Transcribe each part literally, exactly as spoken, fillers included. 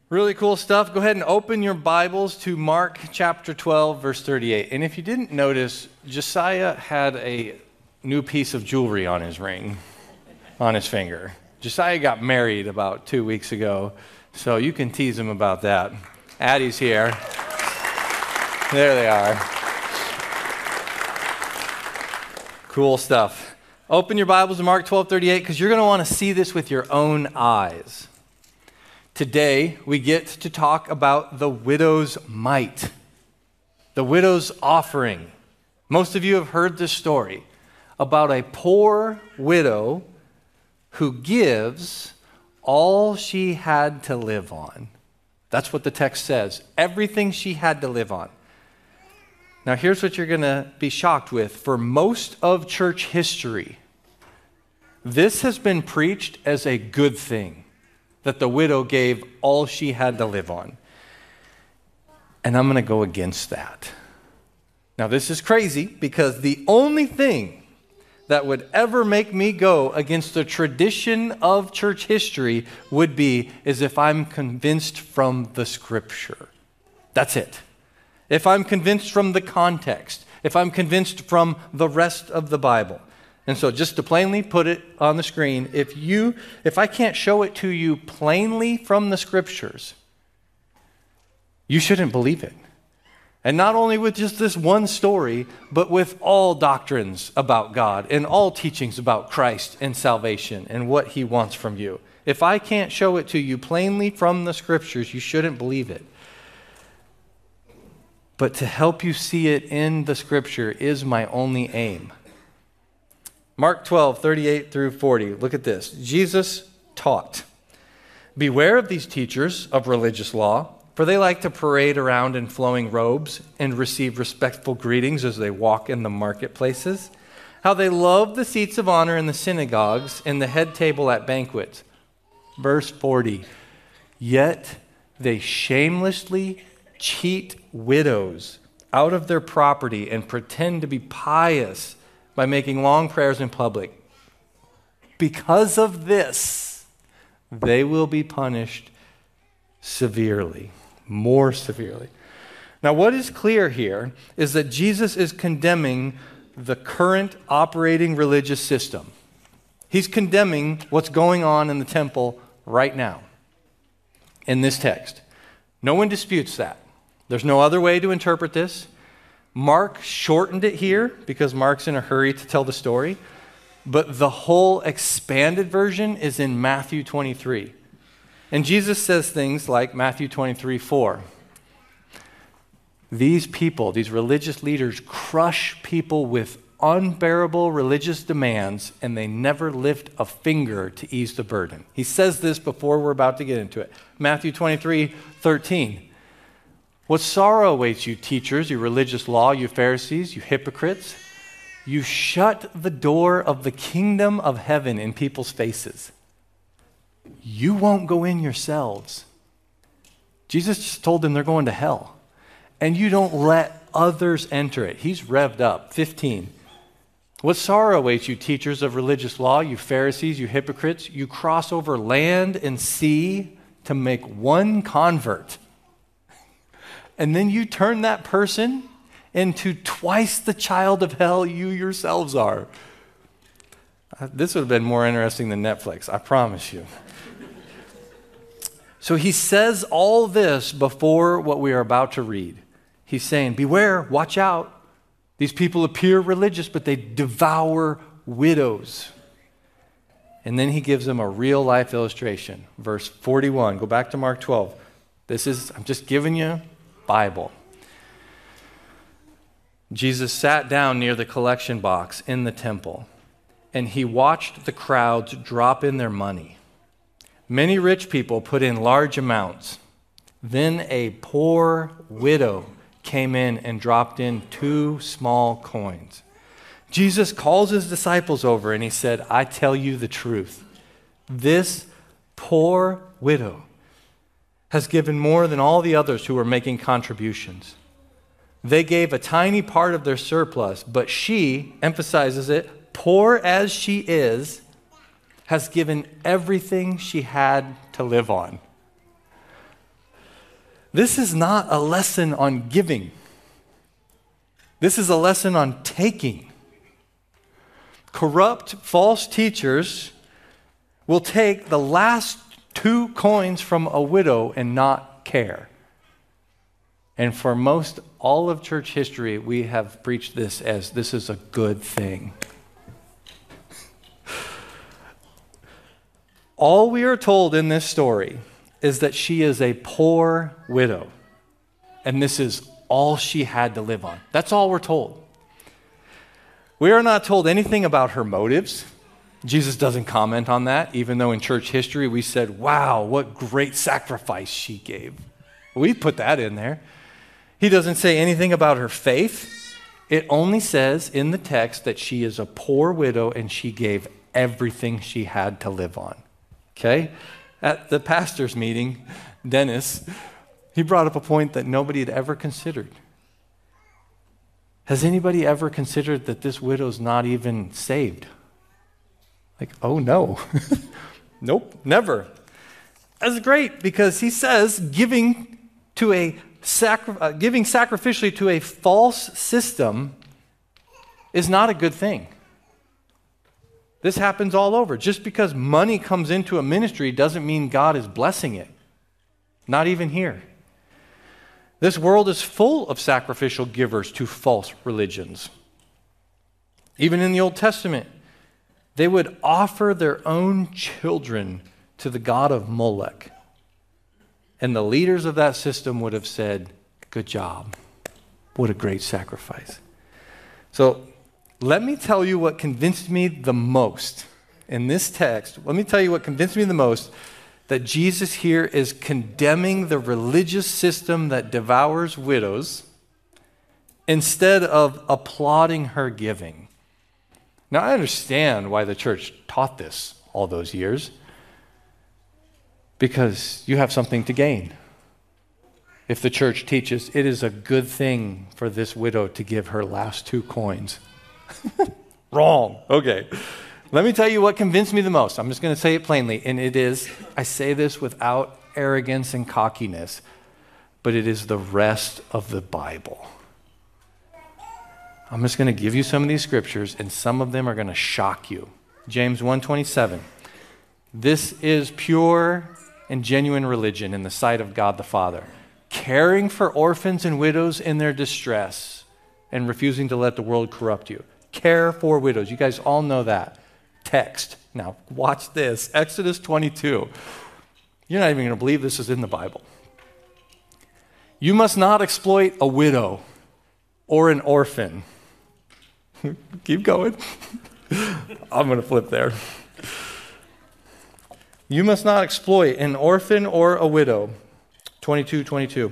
Really cool stuff. Go ahead and open your Bibles to Mark chapter twelve, verse thirty-eight. And if you didn't notice, Josiah had a new piece of jewelry on his ring, on his finger. Josiah got married about two weeks ago, so you can tease him about that. Addie's here. There they are. Cool stuff. Open your Bibles to Mark twelve thirty-eight because you're going to want to see this with your own eyes. Today, we get to talk about the widow's mite, the widow's offering. Most of you have heard this story about a poor widow who gives all she had to live on. That's what the text says, everything she had to live on. Now, here's what you're going to be shocked with. For most of church history, this has been preached as a good thing, that the widow gave all she had to live on. And I'm going to go against that. Now, this is crazy because the only thing that would ever make me go against the tradition of church history would be is if I'm convinced from the scripture. That's it. If I'm convinced from the context, if I'm convinced from the rest of the Bible. And so just to plainly put it on the screen, if you, if I can't show it to you plainly from the scriptures, you shouldn't believe it. And not only with just this one story, but with all doctrines about God and all teachings about Christ and salvation and what he wants from you. If I can't show it to you plainly from the scriptures, you shouldn't believe it. But to help you see it in the scripture is my only aim. Mark twelve, thirty-eight through forty. Look at this. Jesus taught, "Beware of these teachers of religious law, for they like to parade around in flowing robes and receive respectful greetings as they walk in the marketplaces. How they love the seats of honor in the synagogues and the head table at banquets." Verse forty. "Yet they shamelessly cheat widows out of their property and pretend to be pious by making long prayers in public. Because of this, they will be punished severely, more severely." Now, what is clear here is that Jesus is condemning the current operating religious system. He's condemning what's going on in the temple right now in this text. No one disputes that. There's no other way to interpret this. Mark shortened it here because Mark's in a hurry to tell the story, but the whole expanded version is in Matthew twenty-three. And Jesus says things like Matthew twenty-three, four. "These people, these religious leaders, crush people with unbearable religious demands, and they never lift a finger to ease the burden." He says this before we're about to get into it. Matthew twenty-three, thirteen. "What sorrow awaits you, teachers, you religious law, you Pharisees, you hypocrites? You shut the door of the kingdom of heaven in people's faces. You won't go in yourselves." Jesus just told them they're going to hell. "And you don't let others enter it." He's revved up. fifteen. "What sorrow awaits you, teachers of religious law, you Pharisees, you hypocrites? You cross over land and sea to make one convert. And then you turn that person into twice the child of hell you yourselves are." This would have been more interesting than Netflix, I promise you. So he says all this before what we are about to read. He's saying, beware, watch out. These people appear religious, but they devour widows. And then he gives them a real life illustration. Verse forty-one, go back to Mark twelve. This is, I'm just giving you Bible. "Jesus sat down near the collection box in the temple, and he watched the crowds drop in their money. Many rich people put in large amounts. Then a poor widow came in and dropped in two small coins. Jesus calls his disciples over and he said, "I tell you the truth. This poor widow has given more than all the others who were making contributions. They gave a tiny part of their surplus, but she," emphasizes it, "poor as she is, has given everything she had to live on." This is not a lesson on giving. This is a lesson on taking. Corrupt, false teachers will take the last two coins from a widow and not care. And for most all of church history, we have preached this as this is a good thing. All we are told in this story is that she is a poor widow, and this is all she had to live on. That's all we're told. We are not told anything about her motives. Jesus doesn't comment on that, even though in church history we said, wow, what great sacrifice she gave. We put that in there. He doesn't say anything about her faith. It only says in the text that she is a poor widow and she gave everything she had to live on. Okay? At the pastor's meeting, Dennis, he brought up a point that nobody had ever considered. Has anybody ever considered that this widow's not even saved? Like, oh no. Nope, never. That's great because he says giving to a sacri- uh, giving sacrificially to a false system is not a good thing. This happens all over. Just because money comes into a ministry doesn't mean God is blessing it. Not even here. This world is full of sacrificial givers to false religions. Even in the Old Testament, they would offer their own children to the god of Molech. And the leaders of that system would have said, good job. What a great sacrifice. So let me tell you what convinced me the most in this text. Let me tell you what convinced me the most, that Jesus here is condemning the religious system that devours widows instead of applauding her giving. Now, I understand why the church taught this all those years, because you have something to gain. If the church teaches it is a good thing for this widow to give her last two coins. Wrong. Okay. Let me tell you what convinced me the most. I'm just going to say it plainly, and it is, I say this without arrogance and cockiness, but it is the rest of the Bible. I'm just going to give you some of these scriptures, and some of them are going to shock you. James one twenty-seven. This is pure and genuine religion in the sight of God the Father, caring for orphans and widows in their distress and refusing to let the world corrupt you. Care for widows. You guys all know that. Text. Now, watch this. Exodus twenty-two. You're not even going to believe this is in the Bible. You must not exploit a widow or an orphan. Keep going. I'm going to flip there. You must not exploit an orphan or a widow. twenty-two twenty-two.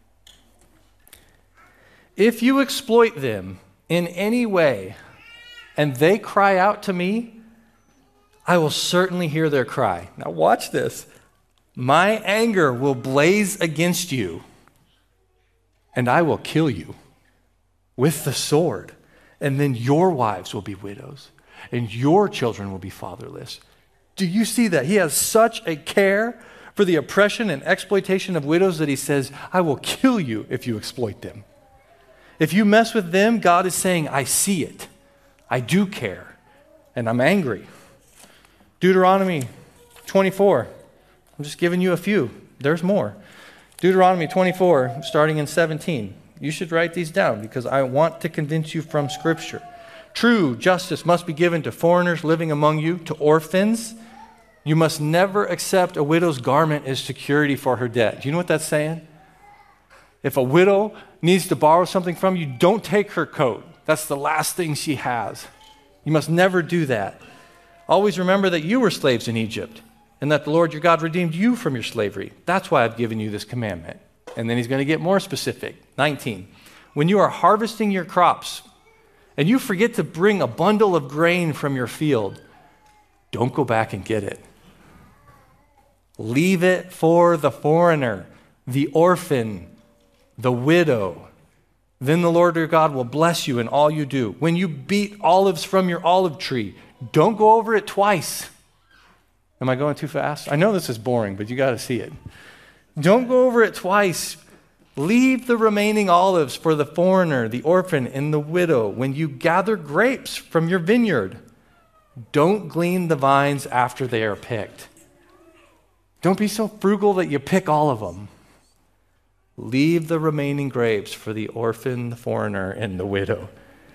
If you exploit them in any way, and they cry out to me, I will certainly hear their cry. Now watch this. My anger will blaze against you, and I will kill you with the sword. And then your wives will be widows, and your children will be fatherless. Do you see that? He has such a care for the oppression and exploitation of widows that he says, I will kill you if you exploit them. If you mess with them, God is saying, I see it. I do care, and I'm angry. Deuteronomy twenty-four. I'm just giving you a few. There's more. Deuteronomy twenty-four, starting in seventeen. You should write these down because I want to convince you from Scripture. True justice must be given to foreigners living among you, to orphans. You must never accept a widow's garment as security for her debt. Do you know what that's saying? If a widow needs to borrow something from you, don't take her coat. That's the last thing she has. You must never do that. Always remember that you were slaves in Egypt and that the Lord your God redeemed you from your slavery. That's why I've given you this commandment. And then he's going to get more specific. nineteen. When you are harvesting your crops and you forget to bring a bundle of grain from your field, don't go back and get it. Leave it for the foreigner, the orphan, the widow. Then the Lord your God will bless you in all you do. When you beat olives from your olive tree, don't go over it twice. Am I going too fast? I know this is boring, but you got to see it. Don't go over it twice, Leave the remaining olives for the foreigner, the orphan, and the widow. When you gather grapes from your vineyard, don't glean the vines after they are picked. Don't be so frugal that you pick all of them. Leave the remaining grapes for the orphan, the foreigner, and the widow.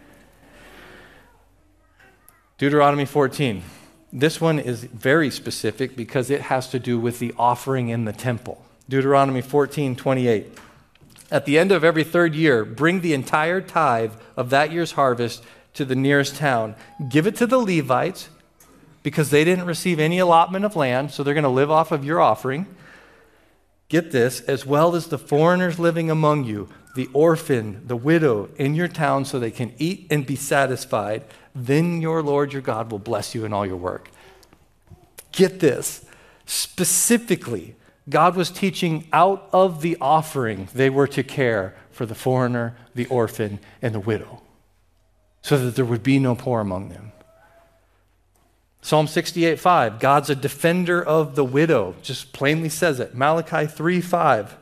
Deuteronomy fourteen. This one is very specific because it has to do with the offering in the temple. Deuteronomy fourteen twenty-eight. At the end of every third year, bring the entire tithe of that year's harvest to the nearest town. Give it to the Levites because they didn't receive any allotment of land, so they're going to live off of your offering. Get this, as well as the foreigners living among you, the orphan, the widow in your town, so they can eat and be satisfied. Then your Lord your God will bless you in all your work. Get this, specifically, God was teaching out of the offering they were to care for the foreigner, the orphan, and the widow, so that there would be no poor among them. Psalm sixty-eight five, God's a defender of the widow, just plainly says it. Malachi three five,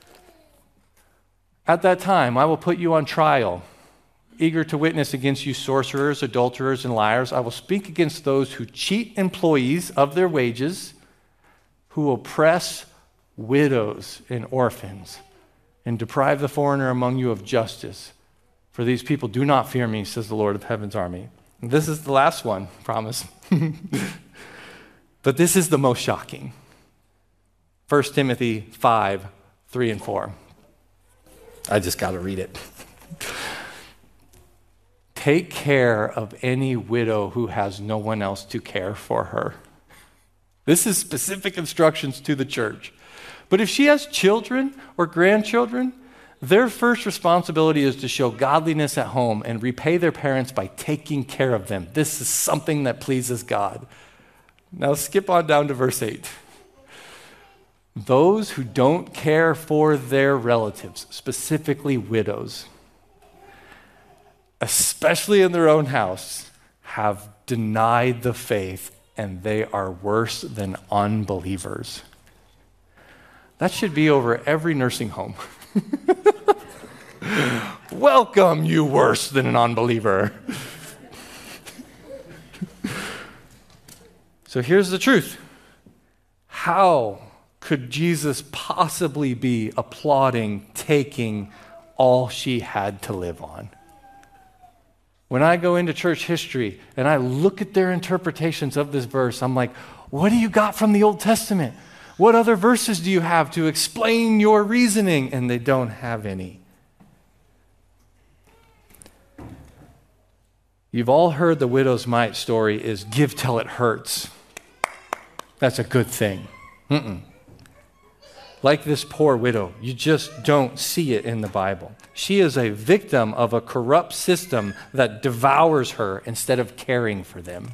at that time I will put you on trial, eager to witness against you sorcerers, adulterers, and liars. I will speak against those who cheat employees of their wages, who oppress widows and orphans, and deprive the foreigner among you of justice. For these people do not fear me, says the Lord of heaven's army. And this is the last one, promise. But this is the most shocking. First Timothy five, three and four. I just got to read it. Take care of any widow who has no one else to care for her. This is specific instructions to the church. But if she has children or grandchildren, their first responsibility is to show godliness at home and repay their parents by taking care of them. This is something that pleases God. Now skip on down to verse eight. Those who don't care for their relatives, specifically widows, especially in their own house, have denied the faith, and they are worse than unbelievers. That should be over every nursing home. Welcome, you worse than an unbeliever. So here's the truth. How could Jesus possibly be applauding taking all she had to live on? When I go into church history and I look at their interpretations of this verse, I'm like, what do you got from the Old Testament? What other verses do you have to explain your reasoning? And they don't have any. You've all heard the widow's mite story is give till it hurts. That's a good thing. Mm-mm. Like this poor widow, you just don't see it in the Bible. She is a victim of a corrupt system that devours her instead of caring for them.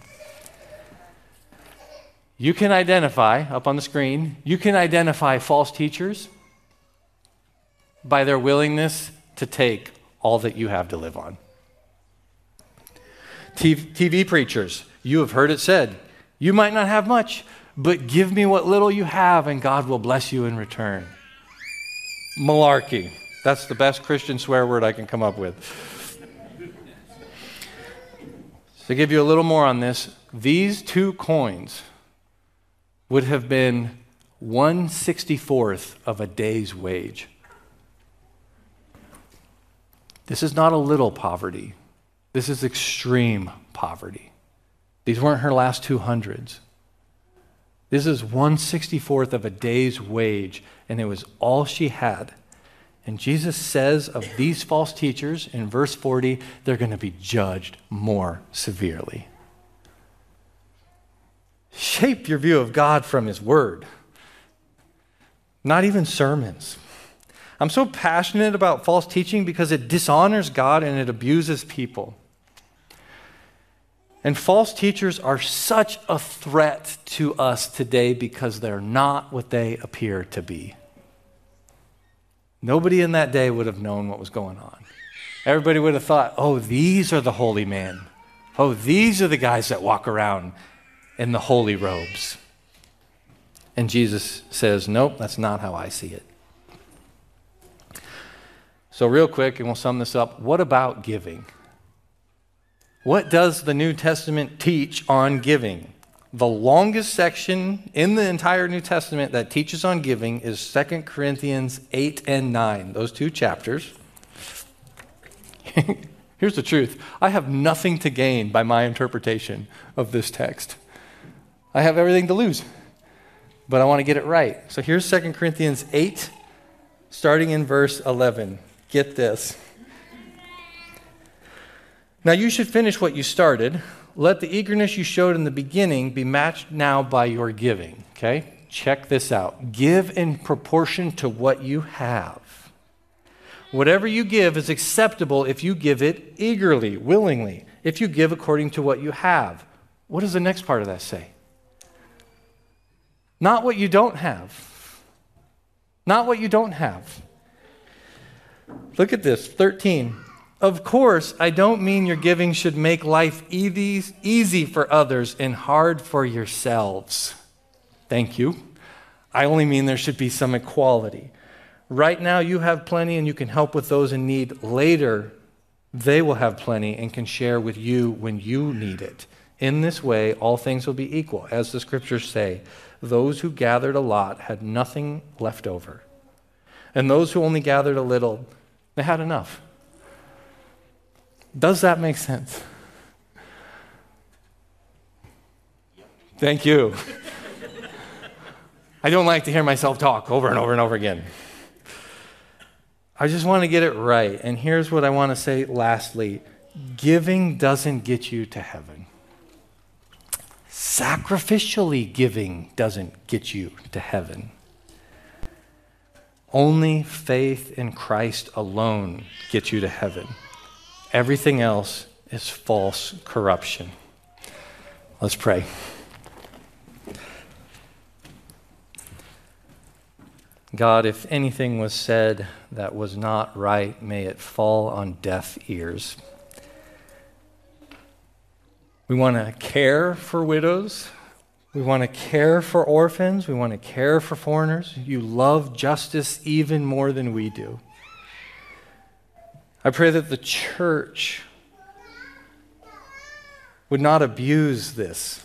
You can identify, up on the screen, you can identify false teachers by their willingness to take all that you have to live on. T V preachers, you have heard it said, you might not have much, but give me what little you have and God will bless you in return. Malarkey. That's the best Christian swear word I can come up with. To give you a little more on this, these two coins would have been one sixty-fourth of a day's wage. This is not a little poverty. This is extreme poverty. These weren't her last two hundreds. This is one sixty-fourth of a day's wage, and it was all she had. And Jesus says of these false teachers in verse forty, they're going to be judged more severely. Shape your view of God from His Word, not even sermons. I'm so passionate about false teaching because it dishonors God and it abuses people. And false teachers are such a threat to us today because they're not what they appear to be. Nobody in that day would have known what was going on. Everybody would have thought, oh, these are the holy men. Oh, these are the guys that walk around in the holy robes. And Jesus says, nope, that's not how I see it. So real quick, and we'll sum this up, what about giving? What does the New Testament teach on giving? The longest section in the entire New Testament that teaches on giving is Second Corinthians eight and nine, those two chapters. Here's the truth. I have nothing to gain by my interpretation of this text. I have everything to lose, but I want to get it right. So here's Second Corinthians eight, starting in verse eleven. Get this. Now you should finish what you started. Let the eagerness you showed in the beginning be matched now by your giving. Okay? Check this out. Give in proportion to what you have. Whatever you give is acceptable if you give it eagerly, willingly, if you give according to what you have. What does the next part of that say? Not what you don't have. Not what you don't have. Look at this, thirteen. Of course, I don't mean your giving should make life easy, easy for others and hard for yourselves. Thank you. I only mean there should be some equality. Right now you have plenty and you can help with those in need. Later, they will have plenty and can share with you when you need it. In this way, all things will be equal. As the scriptures say, those who gathered a lot had nothing left over. And those who only gathered a little, they had enough. Does that make sense? Thank you. I don't like to hear myself talk over and over and over again. I just want to get it right. And here's what I want to say lastly. Giving doesn't get you to heaven. Sacrificially giving doesn't get you to heaven. Only faith in Christ alone gets you to heaven. Everything else is false corruption. Let's pray. God, if anything was said that was not right, may it fall on deaf ears. We want to care for widows. We want to care for orphans. We want to care for foreigners. You love justice even more than we do. I pray that the church would not abuse this.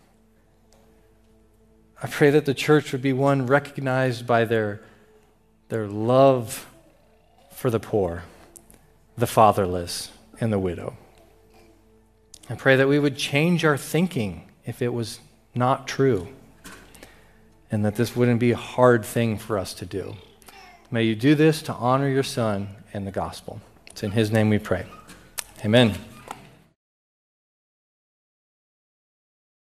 I pray that the church would be one recognized by their, their love for the poor, the fatherless, and the widow. I pray that we would change our thinking if it was not true, and that this wouldn't be a hard thing for us to do. May you do this to honor your Son and the gospel. It's in his name we pray. Amen.